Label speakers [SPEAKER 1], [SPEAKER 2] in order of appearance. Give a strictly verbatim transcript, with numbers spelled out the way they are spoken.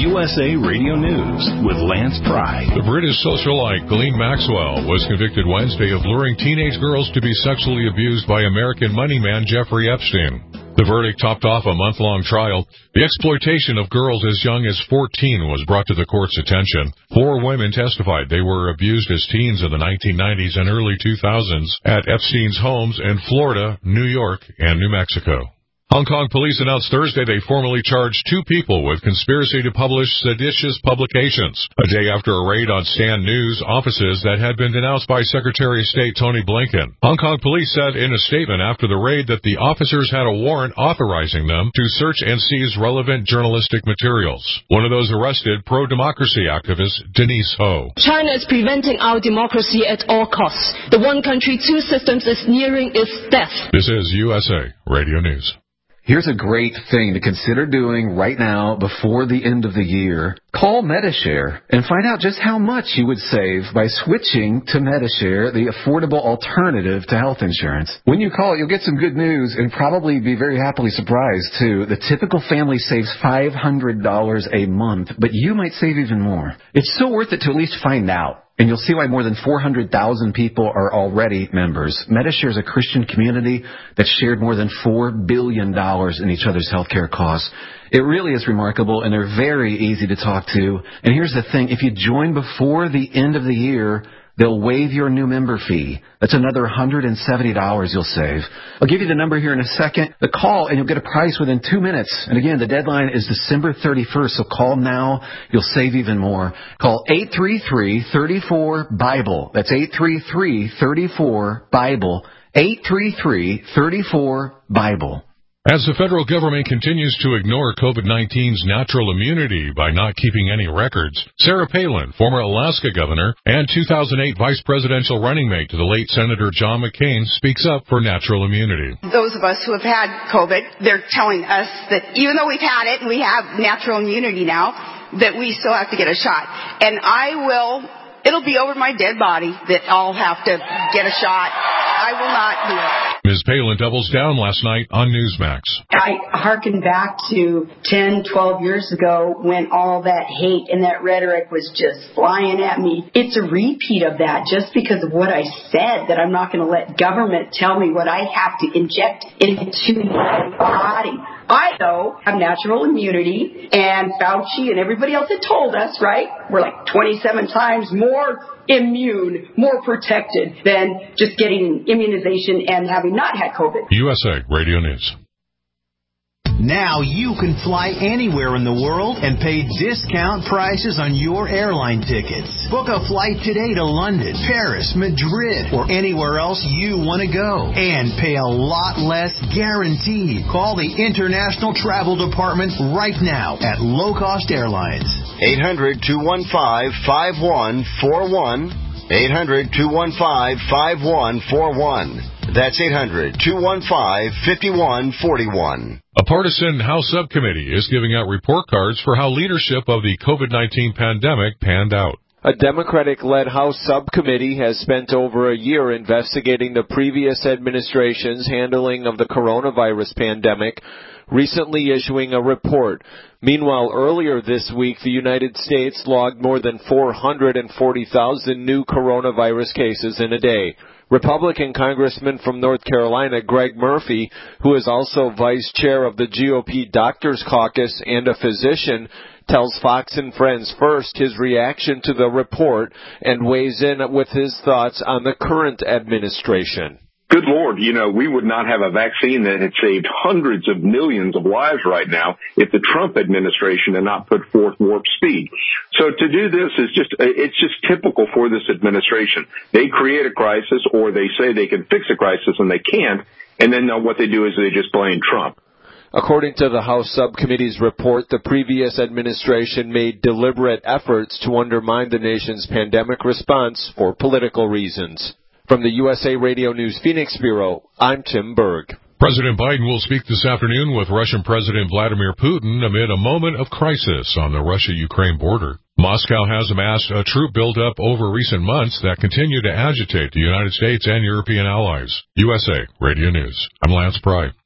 [SPEAKER 1] U S A Radio News with Lance Pry.
[SPEAKER 2] The British socialite Ghislaine Maxwell was convicted Wednesday of luring teenage girls to be sexually abused by American moneyman Jeffrey Epstein. The verdict topped off a month-long trial. The exploitation of girls as young as fourteen was brought to the court's attention. Four women testified they were abused as teens in the nineteen nineties and early two thousands at Epstein's homes in Florida, New York, and New Mexico. Hong Kong police announced Thursday they formally charged two people with conspiracy to publish seditious publications, a day after a raid on Stand News offices that had been denounced by Secretary of State Tony Blinken. Hong Kong police said in a statement after the raid that the officers had a warrant authorizing them to search and seize relevant journalistic materials. One of those arrested, pro-democracy activist Denise Ho.
[SPEAKER 3] China is preventing our democracy at all costs. The one country, two systems is nearing its death.
[SPEAKER 2] This is U S A Radio News.
[SPEAKER 4] Here's a great thing to consider doing right now before the end of the year. Call Medi-Share and find out just how much you would save by switching to Medi-Share, the affordable alternative to health insurance. When you call, you'll get some good news and probably be very happily surprised, too. The typical family saves five hundred dollars a month, but you might save even more. It's so worth it to at least find out. And you'll see why more than four hundred thousand people are already members. Medi-Share is a Christian community that's shared more than four billion dollars in each other's healthcare costs. It really is remarkable, and they're very easy to talk to. And here's the thing. If you join before the end of the year, they'll waive your new member fee. That's another one hundred seventy dollars you'll save. I'll give you the number here in a second. The call, and you'll get a price within two minutes. And again, the deadline is December thirty-first, so call now. You'll save even more. Call eight three three, three four, BIBLE. That's eight three three, three four, BIBLE. eight three three, three four, BIBLE.
[SPEAKER 2] As the federal government continues to ignore COVID nineteen's natural immunity by not keeping any records, Sarah Palin, former Alaska governor and two thousand eight vice presidential running mate to the late Senator John McCain, speaks up for natural immunity.
[SPEAKER 5] Those of us who have had COVID, they're telling us that even though we've had it and we have natural immunity now, that we still have to get a shot. And I will, it'll be over my dead body that I'll have to get a shot. I will not do it.
[SPEAKER 2] Miz Palin doubles down last night on Newsmax.
[SPEAKER 6] I hearken back to ten, twelve years ago when all that hate and that rhetoric was just flying at me. It's a repeat of that just because of what I said, that I'm not going to let government tell me what I have to inject into my body. I, though, have natural immunity, and Fauci and everybody else had told us, right, we're like twenty-seven times more immune, more protected than just getting immunization and having not had COVID.
[SPEAKER 2] U S A Radio News.
[SPEAKER 7] Now you can fly anywhere in the world and pay discount prices on your airline tickets. Book a flight today to London, Paris, Madrid, or anywhere else you want to go. And pay a lot less guaranteed. Call the International Travel Department right now at Low Cost Airlines.
[SPEAKER 8] eight hundred, two one five, five one four one. eight hundred, two one five, five one four one. That's eight hundred, two one five, five one four one.
[SPEAKER 2] A partisan House subcommittee is giving out report cards for how leadership of the COVID nineteen pandemic panned out.
[SPEAKER 9] A Democratic-led House subcommittee has spent over a year investigating the previous administration's handling of the coronavirus pandemic, recently issuing a report. Meanwhile, earlier this week, the United States logged more than four hundred forty thousand new coronavirus cases in a day. Republican Congressman from North Carolina, Greg Murphy, who is also vice chair of the G O P Doctors Caucus and a physician, tells Fox and Friends First his reaction to the report and weighs in with his thoughts on the current administration.
[SPEAKER 10] Good Lord, you know, we would not have a vaccine that had saved hundreds of millions of lives right now if the Trump administration had not put forth warp speed. So to do this is just, it's just typical for this administration. They create a crisis, or they say they can fix a crisis and they can't, and then what they do is they just blame Trump.
[SPEAKER 9] According to the House Subcommittee's report, the previous administration made deliberate efforts to undermine the nation's pandemic response for political reasons. From the U S A Radio News Phoenix Bureau, I'm Tim Berg.
[SPEAKER 2] President Biden will speak this afternoon with Russian President Vladimir Putin amid a moment of crisis on the Russia-Ukraine border. Moscow has amassed a troop buildup over recent months that continue to agitate the United States and European allies. U S A Radio News. I'm Lance Pry.